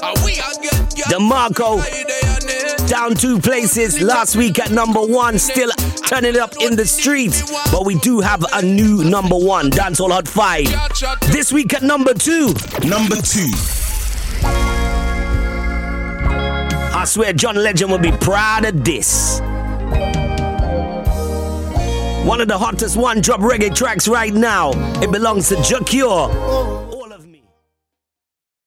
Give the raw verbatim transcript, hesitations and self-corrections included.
DeMarco, down two places. Last week at number one, still turning it up in the streets. But we do have a new number one, Dancehall Hot five. This week at number two. Number two. I swear John Legend will be proud of this. One of the hottest one-drop reggae tracks right now. It belongs to Jacure.